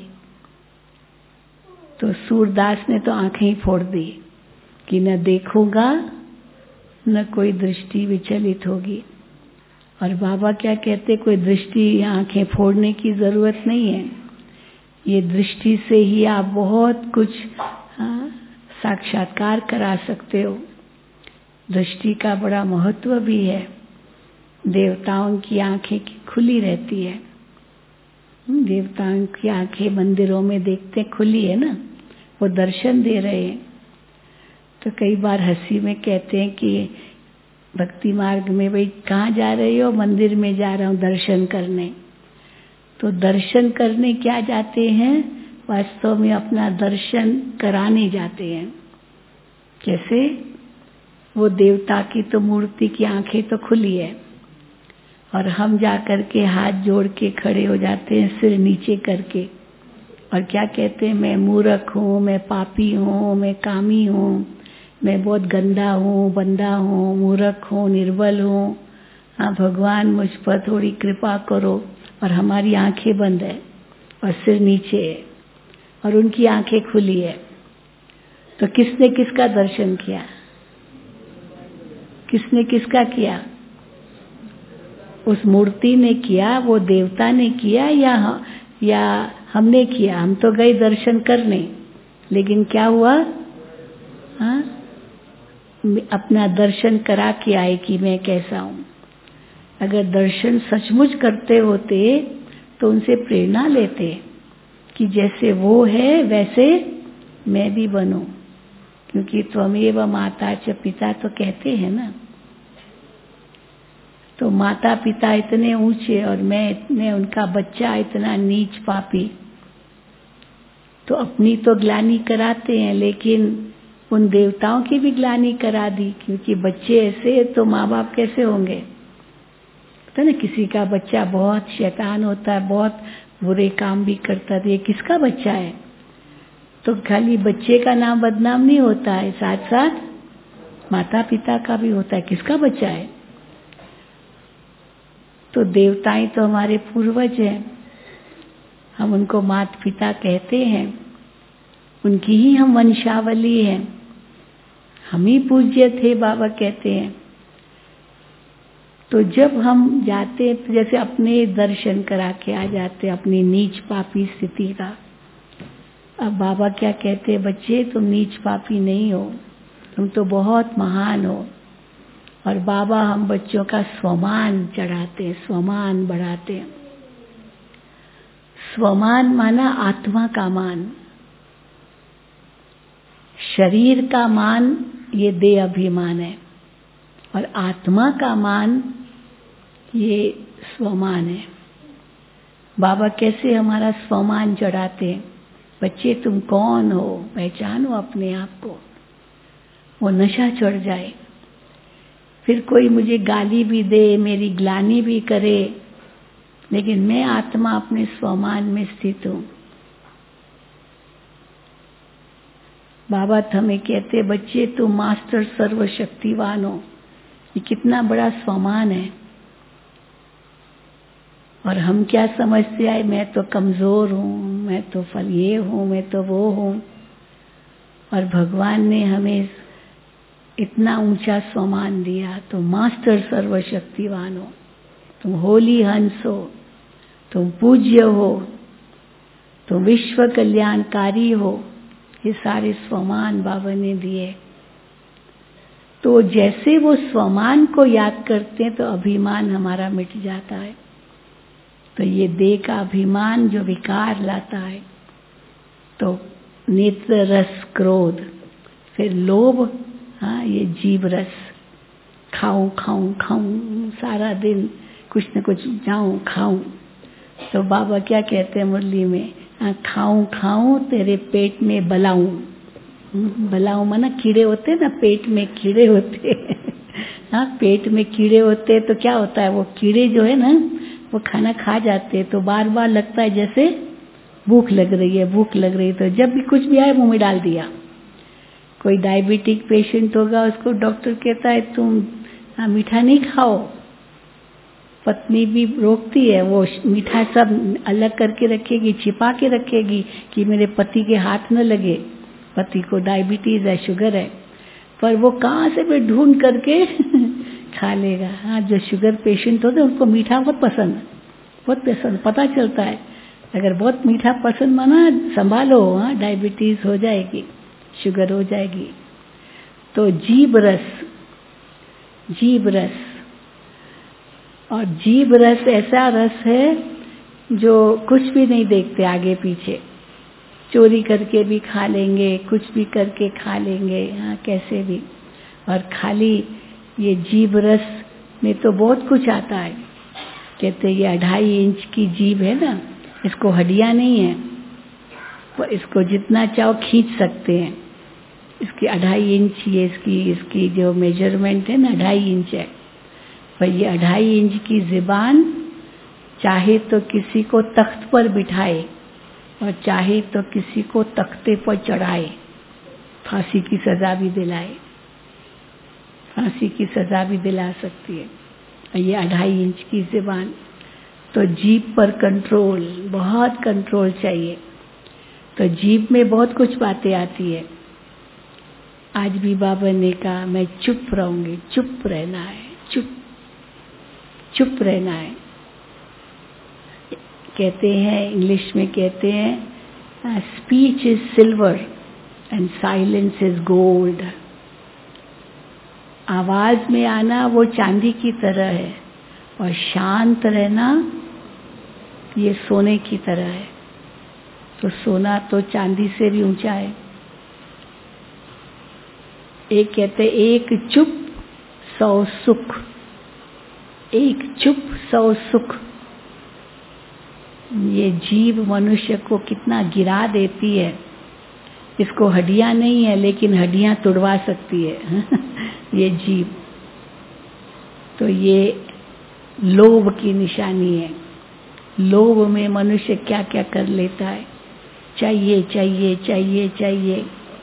तो सूरदास ने तो आंखें ही फोड़ दी कि न देखूंगा न कोई दृष्टि विचलित होगी। और बाबा क्या कहते, कोई दृष्टि या आंखें फोड़ने की जरूरत नहीं है। ये दृष्टि से ही आप बहुत कुछ हाँ, साक्षात्कार करा सकते हो। दृष्टि का बड़ा महत्व भी है। देवताओं की आंखें खुली रहती है। देवताओं की आंखें मंदिरों में देखते खुली है ना, वो दर्शन दे रहे हैं। तो कई बार हंसी में कहते हैं कि भक्ति मार्ग में, भाई कहाँ जा रहे हो? मंदिर में जा रहा हूँ दर्शन करने। तो दर्शन करने क्या जाते हैं? वास्तव में अपना दर्शन कराने जाते हैं। कैसे? वो देवता की तो मूर्ति की आंखें तो खुली है और हम जाकर के हाथ जोड़ के खड़े हो जाते हैं सिर नीचे करके, और क्या कहते हैं, मैं मूर्ख हूँ, मैं पापी हूँ, मैं कामी हूँ, मैं बहुत गंदा हूँ, बंदा हूँ, मूर्ख हूँ, निर्बल हूँ, हाँ भगवान मुझ पर थोड़ी कृपा करो। और हमारी आंखें बंद है और सिर नीचे है और उनकी आंखें खुली है। तो किसने किसका दर्शन किया? किसने किसका किया? उस मूर्ति ने किया, वो देवता ने किया, या या हमने किया? हम तो गए दर्शन करने, लेकिन क्या हुआ? हाँ, अपना दर्शन करा के आए कि मैं कैसा हूं। अगर दर्शन सचमुच करते होते तो उनसे प्रेरणा लेते कि जैसे वो है वैसे मैं भी बनूं, क्योंकि त्वमेव माता च पिता तो कहते हैं ना। तो माता पिता इतने ऊंचे और मैं इतने, उनका बच्चा इतना नीच पापी, तो अपनी तो ग्लानि कराते हैं, लेकिन उन देवताओं की भी ग्लानि करा दी। क्योंकि बच्चे ऐसे तो माँ बाप कैसे होंगे? तो ना, किसी का बच्चा बहुत शैतान होता है, बहुत बुरे काम भी करता है, ये किसका बच्चा है? तो खाली बच्चे का नाम बदनाम नहीं होता है, साथ साथ माता पिता का भी होता है, किसका बच्चा है? तो देवताएं तो हमारे पूर्वज हैं, हम उनको माता पिता कहते हैं, उनकी ही हम वंशावली हैं, हम ही पूज्य थे, बाबा कहते हैं। तो जब हम जाते हैं, जैसे अपने दर्शन करा के आ जाते अपनी नीच पापी स्थिति का। अब बाबा क्या कहते हैं, बच्चे तुम नीच पापी नहीं हो, तुम तो बहुत महान हो। और बाबा हम बच्चों का स्वमान चढ़ाते हैं, स्वमान बढ़ाते हैं। स्वमान माना आत्मा का मान, शरीर का मान ये देह अभिमान है, और आत्मा का मान ये स्वमान है। बाबा कैसे हमारा स्वमान चढ़ाते हैं, बच्चे तुम कौन हो, पहचानो अपने आप को। वो नशा चढ़ जाए, फिर कोई मुझे गाली भी दे, मेरी ग्लानि भी करे, लेकिन मैं आत्मा अपने स्वमान में स्थित हूं। बाबा हमें कहते बच्चे तुम मास्टर सर्वशक्तिवान हो। ये कितना बड़ा स्वमान है। और हम क्या समझते आए, मैं तो कमजोर हूं, मैं तो फल ये हूं, मैं तो वो हूं। और भगवान ने हमें इतना ऊंचा स्वमान दिया। तो मास्टर सर्वशक्तिवान हो, तुम होली हंस हो, तुम पूज्य हो, तुम विश्व कल्याणकारी हो। ये सारे स्वमान बाबा ने दिए। तो जैसे वो स्वमान को याद करते हैं तो अभिमान हमारा मिट जाता है। तो ये देह का अभिमान जो विकार लाता है, तो नेत्र रस क्रोध, फिर लोभ, हाँ ये जीव रस, खाऊं खाऊं खाऊं सारा दिन कुछ न कुछ जाऊं खाऊं। तो बाबा क्या कहते हैं मुरली में, हाँ खाऊं खाऊं तेरे पेट में बलाऊं। बलाऊं माना कीड़े होते ना, पेट में कीड़े होते हाँ पेट में कीड़े होते तो क्या होता है, वो कीड़े जो है ना वो खाना खा जाते तो बार बार लगता है जैसे भूख लग रही है, भूख लग रही है। तो जब भी कुछ भी आए मुंह में डाल दिया। कोई डायबिटिक पेशेंट होगा, उसको डॉक्टर कहता है तुम हाँ मीठा नहीं खाओ, पत्नी भी रोकती है, वो मीठा सब अलग करके रखेगी, छिपा के रखेगी कि मेरे पति के हाथ न लगे, पति को डायबिटीज है, शुगर है, पर वो कहाँ से भी ढूंढ करके खा लेगा। हाँ जो शुगर पेशेंट होते हैं उनको मीठा बहुत पसंद, बहुत पसंद, पता चलता है। अगर बहुत मीठा पसंद माना संभालो, हाँ डायबिटीज हो जाएगी, शुगर हो जाएगी। तो जीभ रस, जीभ रस, और जीभ रस ऐसा रस है जो कुछ भी नहीं देखते आगे पीछे, चोरी करके भी खा लेंगे, कुछ भी करके खा लेंगे, हाँ कैसे भी। और खाली ये जीभ रस में तो बहुत कुछ आता है। कहते ये अढ़ाई इंच की जीभ है ना, इसको हड्डियां नहीं है, पर इसको जितना चाहो खींच सकते हैं। इसकी अढ़ाई इंच, ये इसकी इसकी जो मेजरमेंट है ना अढ़ाई इंच है। पर ये अढ़ाई इंच की ज़ुबान चाहे तो किसी को तख्त पर बिठाए और चाहे तो किसी को तख्ते पर चढ़ाए, फांसी की सजा भी दिलाए, फांसी की सजा भी दिला सकती है। और ये अढ़ाई इंच की ज़ुबान, तो जीभ पर कंट्रोल, बहुत कंट्रोल चाहिए। तो जीभ में बहुत कुछ बातें आती है। आज भी बाबा ने कहा मैं चुप रहूंगी, चुप रहना है, चुप चुप रहना है। कहते हैं इंग्लिश में कहते हैं speech is silver and silence is gold. आवाज में आना वो चांदी की तरह है और शांत रहना ये सोने की तरह है। तो सोना तो चांदी से भी ऊंचा है। एक कहते एक चुप सौ सुख, एक चुप सौ सुख। ये जीव मनुष्य को कितना गिरा देती है। इसको हड्डियां नहीं है लेकिन हड्डियां तुड़वा सकती है ये जीव। तो ये लोभ की निशानी है। लोभ में मनुष्य क्या क्या कर लेता है, चाहिए चाहिए चाहिए चाहिए।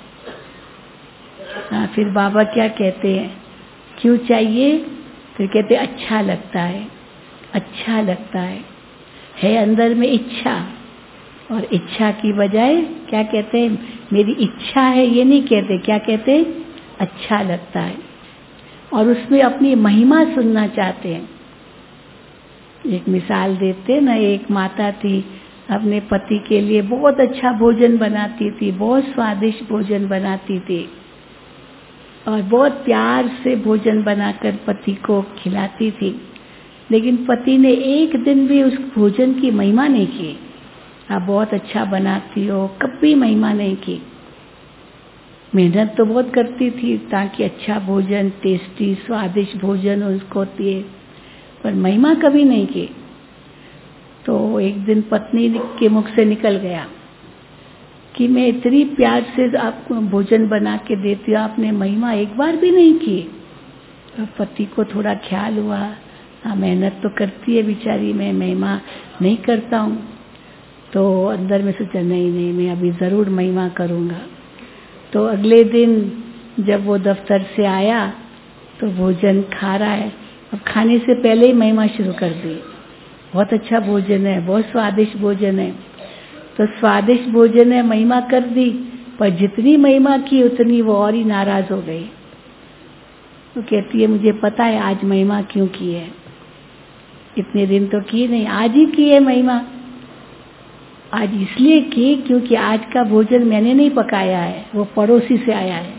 हाँ, फिर बाबा क्या कहते हैं, क्यों चाहिए? फिर कहते अच्छा लगता है, अच्छा लगता है, है अंदर में इच्छा। और इच्छा की बजाय क्या कहते हैं, मेरी इच्छा है ये नहीं कहते, क्या कहते, अच्छा लगता है। और उसमें अपनी महिमा सुनना चाहते हैं। एक मिसाल देते ना, एक माता थी, अपने पति के लिए बहुत अच्छा भोजन बनाती थी, बहुत स्वादिष्ट भोजन बनाती थी और बहुत प्यार से भोजन बनाकर पति को खिलाती थी। लेकिन पति ने एक दिन भी उस भोजन की महिमा नहीं की। आप बहुत अच्छा बनाती हो, कभी महिमा नहीं की। मेहनत तो बहुत करती थी ताकि अच्छा भोजन, टेस्टी स्वादिष्ट भोजन उसको दिए, पर महिमा कभी नहीं की। तो एक दिन पत्नी के मुख से निकल गया कि मैं इतनी प्यार से आपको भोजन बना के देती हूँ, आपने महिमा एक बार भी नहीं की। तो पति को थोड़ा ख्याल हुआ, हाँ मेहनत तो करती है बेचारी, मैं महिमा नहीं करता हूँ। तो अंदर में सोचा नहीं नहीं मैं अभी ज़रूर महिमा करूँगा। तो अगले दिन जब वो दफ्तर से आया तो भोजन खा रहा है, अब खाने से पहले ही महिमा शुरू कर दी, बहुत अच्छा भोजन है, बहुत स्वादिष्ट भोजन है। तो स्वादिष्ट भोजन है, महिमा कर दी, पर जितनी महिमा की उतनी वो और ही नाराज हो गई। तो कहती है मुझे पता है आज महिमा क्यों की है, इतने दिन तो की नहीं, आज ही की है महिमा। आज इसलिए की क्योंकि आज का भोजन मैंने नहीं पकाया है, वो पड़ोसी से आया है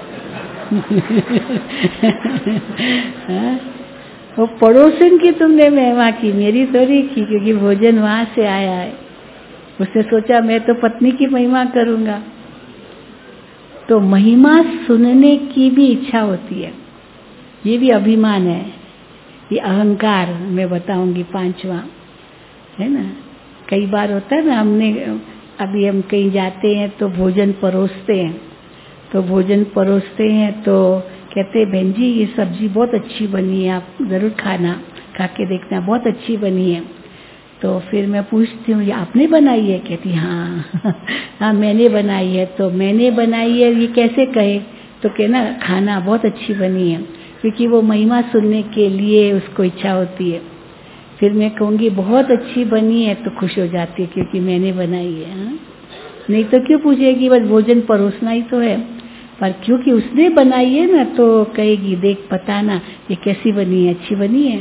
वो पड़ोसन की तुमने महिमा की, मेरी थोड़ी की, क्योंकि भोजन वहां से आया है। उसने सोचा मैं तो पत्नी की महिमा करूंगा। तो महिमा सुनने की भी इच्छा होती है, ये भी अभिमान है, ये अहंकार मैं बताऊंगी पांचवा, है ना। कई बार होता है ना, हमने अभी हम कहीं जाते हैं तो भोजन परोसते हैं, तो भोजन परोसते हैं तो कहते हैं बहन जी ये सब्जी बहुत अच्छी बनी है, आप जरूर खाना, खा के देखना, बहुत अच्छी बनी है। तो फिर मैं पूछती हूँ ये आपने बनाई है? कहती हाँ हाँ मैंने बनाई है। तो मैंने बनाई है ये कैसे कहे? तो कहना खाना बहुत अच्छी बनी है, क्योंकि वो महिमा सुनने के लिए उसको इच्छा होती है। फिर मैं कहूँगी बहुत अच्छी बनी है तो खुश हो जाती है, क्योंकि मैंने बनाई है। हाँ? नहीं तो क्यों पूछेगी, बस भोजन परोसना ही तो है। पर क्योंकि उसने बनाई है ना तो कहेगी देख बताना ये कैसी बनी है, अच्छी बनी है।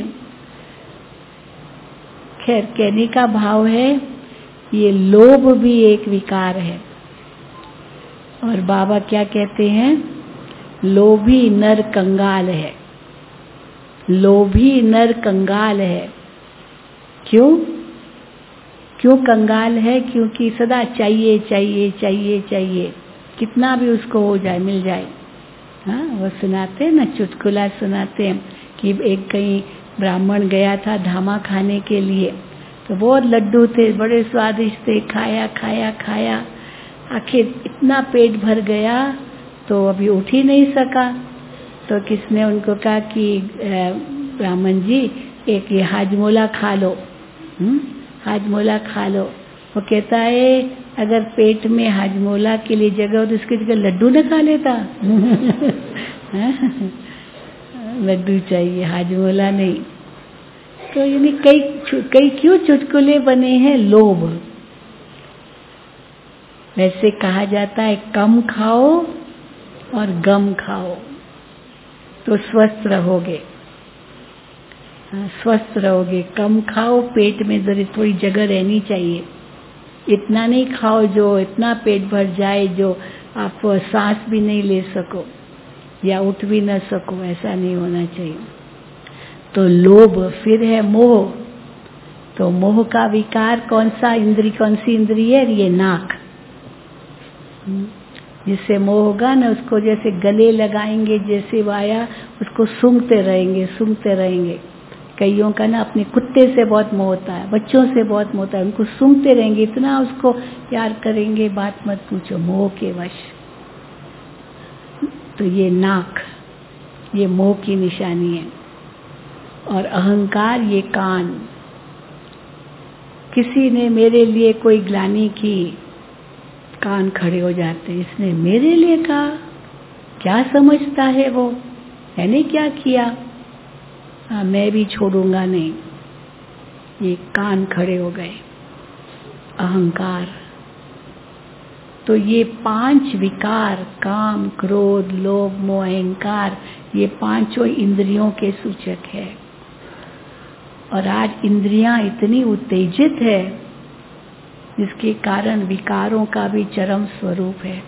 खैर कहने का भाव है ये लोभ भी एक विकार है, और बाबा क्या कहते हैं, लोभी नर कंगाल है, लोभी नर कंगाल है। क्यों क्यों कंगाल है? क्योंकि सदा चाहिए चाहिए चाहिए चाहिए, कितना भी उसको हो जाए मिल जाए। हाँ वो सुनाते हैं ना, चुटकुला सुनाते हैं कि एक कहीं ब्राह्मण गया था धामा खाने के लिए, तो बहुत लड्डू थे, बड़े स्वादिष्ट थे, खाया खाया खाया, आखिर इतना पेट भर गया तो अभी उठ ही नहीं सका। तो किसने उनको कहा कि ब्राह्मण जी एक ये हाजमोला खा लो, हम्म हाजमोला खा लो। वो कहता है अगर पेट में हाजमोला के लिए जगह हो तो उसकी जगह लड्डू न खा लेता लड्डू चाहिए, हाजमोला नहीं। तो यानी कई कई क्यों चुटकुले बने हैं, लोभ। वैसे कहा जाता है कम खाओ और गम खाओ तो स्वस्थ रहोगे, स्वस्थ रहोगे। कम खाओ, पेट में जरा थोड़ी जगह रहनी चाहिए, इतना नहीं खाओ जो इतना पेट भर जाए जो आप सांस भी नहीं ले सको या उठ भी न सको, ऐसा नहीं होना चाहिए। तो लोभ। फिर है मोह। तो मोह का विकार कौन सा इंद्री, कौन सी इंद्री है? ये नाक। जिससे मोह होगा ना उसको जैसे गले लगाएंगे, जैसे वाया उसको सूंघते रहेंगे सूंघते रहेंगे। कईयों का ना अपने कुत्ते से बहुत मोह होता है, बच्चों से बहुत मोह होता है, उनको सूंघते रहेंगे, इतना उसको प्यार करेंगे बात मत पूछो, मोह के वश। तो ये नाक, ये मोह की निशानी है। और अहंकार ये कान। किसी ने मेरे लिए कोई ग्लानि की, कान खड़े हो जाते, इसने मेरे लिए कहा, क्या समझता है वो, मैंने क्या किया, हाँ मैं भी छोड़ूंगा नहीं। ये कान खड़े हो गए, अहंकार। तो ये पांच विकार, काम क्रोध लोभ मोह अहंकार, ये पांचों इंद्रियों के सूचक है। और आज इंद्रियां इतनी उत्तेजित है जिसके कारण विकारों का भी चरम स्वरूप है।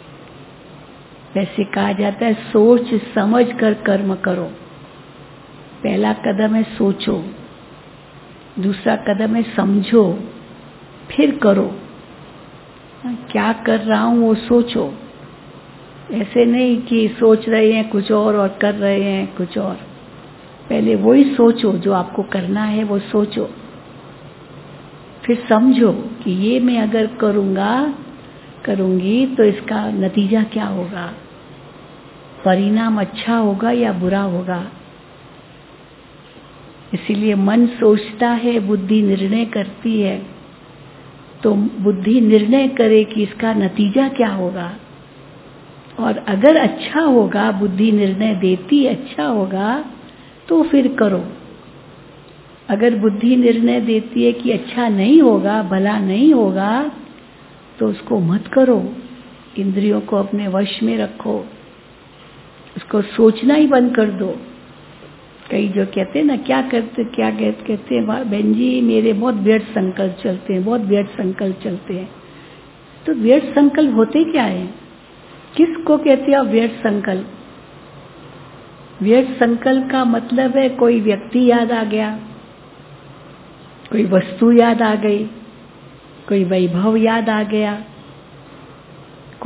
वैसे कहा जाता है सोच समझ कर कर्म करो। पहला कदम है सोचो, दूसरा कदम है समझो, फिर करो। क्या कर रहा हूं वो सोचो, ऐसे नहीं कि सोच रहे हैं कुछ और और कर रहे हैं कुछ और। पहले वही सोचो जो आपको करना है, वो सोचो, फिर समझो कि ये मैं अगर करूंगा करूंगी तो इसका नतीजा क्या होगा, परिणाम अच्छा होगा या बुरा होगा। इसीलिए मन सोचता है, बुद्धि निर्णय करती है। तो बुद्धि निर्णय करे कि इसका नतीजा क्या होगा, और अगर अच्छा होगा, बुद्धि निर्णय देती अच्छा होगा तो फिर करो। अगर बुद्धि निर्णय देती है कि अच्छा नहीं होगा, भला नहीं होगा, तो उसको मत करो। इंद्रियों को अपने वश में रखो, उसको सोचना ही बंद कर दो। कई जो कहते हैं ना, क्या करते क्या कहते कहते हैं बहन जी मेरे बहुत व्यर्थ संकल्प चलते हैं, बहुत व्यर्थ संकल्प चलते हैं। तो व्यर्थ संकल्प होते क्या है, किसको कहते हैं व्यर्थ संकल्प? व्यर्थ संकल्प का मतलब है कोई व्यक्ति याद आ गया, कोई वस्तु याद आ गई, कोई वैभव याद आ गया, कोई घटना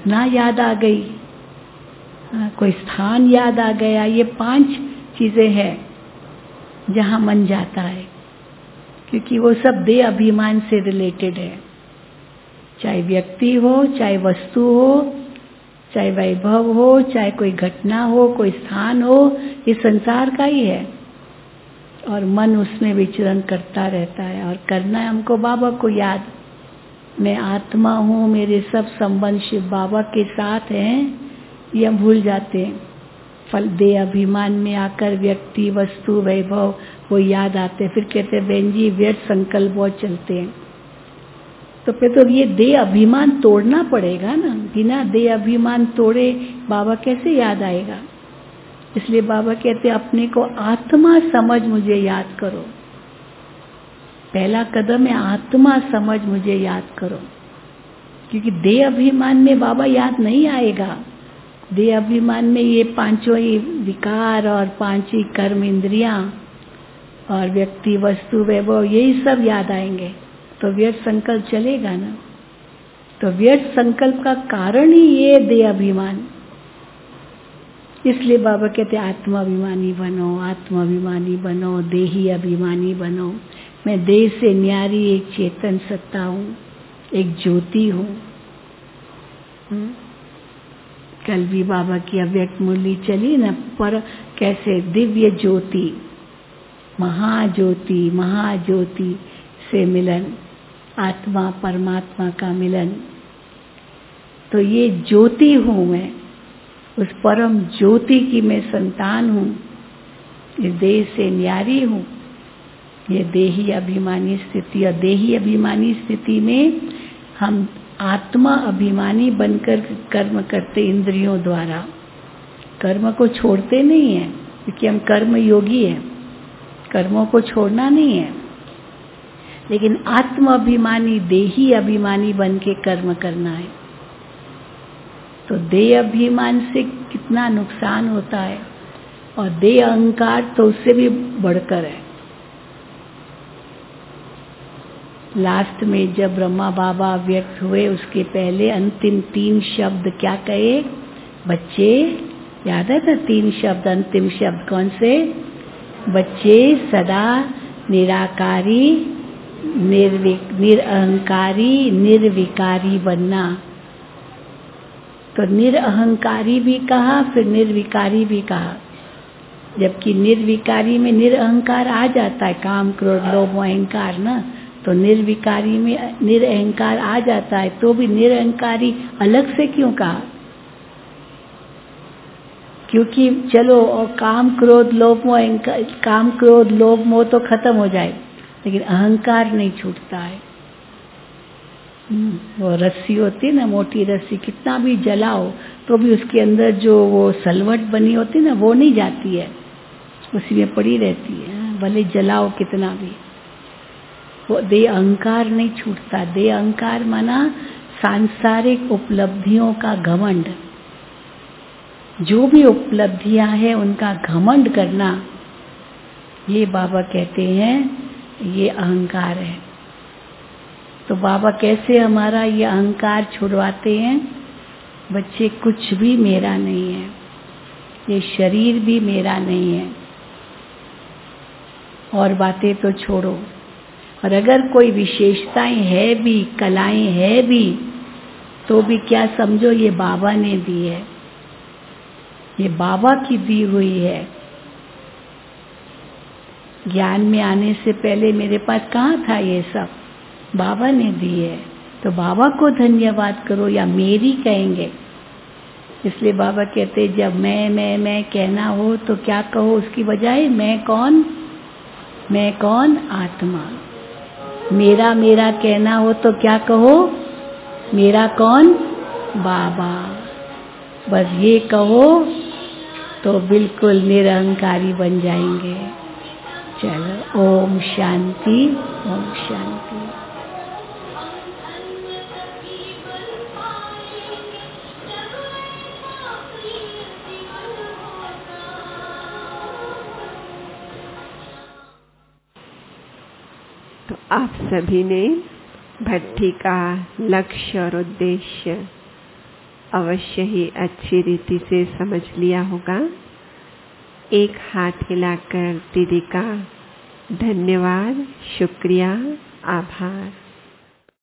घटना याद आ गई, हाँ, कोई स्थान याद आ गया, ये पांच चीजें हैं जहां मन जाता है, क्योंकि वो सब देह अभिमान से रिलेटेड है। चाहे व्यक्ति हो, चाहे वस्तु हो, चाहे वैभव हो, चाहे कोई घटना हो, कोई स्थान हो, ये संसार का ही है और मन उसमें विचरण करता रहता है। और करना है हमको बाबा को याद, मैं आत्मा हूँ, मेरे सब संबंध शिव बाबा के साथ हैं, ये हम भूल जाते हैं। फल दे अभिमान में आकर व्यक्ति, वस्तु, वैभव वो याद आते, फिर कहते हैं बहन जी व्यर्थ संकल्प बहुत चलते हैं। तो फिर तो ये दे अभिमान तोड़ना पड़ेगा ना, बिना दे अभिमान तोड़े बाबा कैसे याद आएगा। इसलिए बाबा कहते हैं अपने को आत्मा समझ मुझे याद करो। पहला कदम है आत्मा समझ मुझे याद करो, क्योंकि देह अभिमान में बाबा याद नहीं आएगा। देह अभिमान में ये पांचों ही विकार और पांच ही कर्म इंद्रियां और व्यक्ति, वस्तु, वैभव यही सब याद आएंगे, तो व्यर्थ संकल्प चलेगा ना। तो व्यर्थ संकल्प का कारण ही ये देह अभिमान। इसलिए बाबा कहते आत्माभिमानी बनो, आत्माभिमानी बनो, देही अभिमानी बनो। मैं देह से न्यारी एक चेतन सत्ता हूँ, एक ज्योति हूँ। कल भी बाबा की अव्यक्त मुरली चली ना, पर कैसे दिव्य ज्योति, महाज्योति, महाज्योति से मिलन, आत्मा परमात्मा का मिलन। तो ये ज्योति हूँ मैं, उस परम ज्योति की मैं संतान हूँ, इस देह से न्यारी हूँ। ये देही अभिमानी स्थिति, और देही अभिमानी स्थिति में हम आत्मा अभिमानी बनकर कर्म करते इंद्रियों द्वारा। कर्म को छोड़ते नहीं है, क्योंकि हम कर्म योगी हैं, कर्मों को छोड़ना नहीं है, लेकिन आत्म अभिमानी, देही अभिमानी बन के कर्म करना है। तो देह अभिमान से कितना नुकसान होता है, और देह अहंकार तो उससे भी बढ़कर है। लास्ट में जब ब्रह्मा बाबा व्यक्त हुए, उसके पहले अंतिम तीन शब्द क्या कहे बच्चे? याद है ना तीन शब्द, अंतिम शब्द कौन से? बच्चे सदा निराकारी, निर्विक निरअहंकारी, निर्विकारी बनना। तो निरअहंकारी भी कहा, फिर निर्विकारी भी कहा। जबकि निर्विकारी में निरअहंकार आ जाता है, काम क्रोध लोभ अहंकार ना, तो निर्विकारी में निरअहंकार आ जाता है, तो भी निरअहंकारी अलग से क्यों कहा? क्योंकि चलो और काम क्रोध लोभ मोह, काम क्रोध लोभ मोह तो खत्म हो जाए, लेकिन अहंकार नहीं छूटता है। वो रस्सी होती है ना, मोटी रस्सी, कितना भी जलाओ तो भी उसके अंदर जो वो सलवट बनी होती है ना, वो नहीं जाती है, उसी में पड़ी रहती है, भले जलाओ कितना भी। वो देह अहंकार नहीं छूटता। देह अहंकार माना सांसारिक उपलब्धियों का घमंड, जो भी उपलब्धियां हैं उनका घमंड करना, ये बाबा कहते हैं ये अहंकार है। तो बाबा कैसे हमारा ये अहंकार छुड़वाते हैं? बच्चे कुछ भी मेरा नहीं है, ये शरीर भी मेरा नहीं है, और बातें तो छोड़ो। और अगर कोई विशेषताएं है भी, कलाएं है भी, तो भी क्या समझो ये बाबा ने दी है, ये बाबा की दी हुई है। ज्ञान में आने से पहले मेरे पास कहाँ था ये सब? बाबा ने दी है, तो बाबा को धन्यवाद करो, या मेरी कहेंगे। इसलिए बाबा कहते जब मैं मैं मैं कहना हो तो क्या कहो उसकी बजाय? मैं कौन? मैं कौन? आत्मा। मेरा मेरा कहना हो तो क्या कहो? मेरा कौन? बाबा। बस ये कहो तो बिल्कुल निरअहंकारी बन जाएंगे। चलो, ओम शांति, ओम शांति। तो आप सभी ने भट्टी का लक्ष्य और उद्देश्य अवश्य ही अच्छी रीति से समझ लिया होगा। एक हाथ हिलाकर दीदी का धन्यवाद, शुक्रिया, आभार।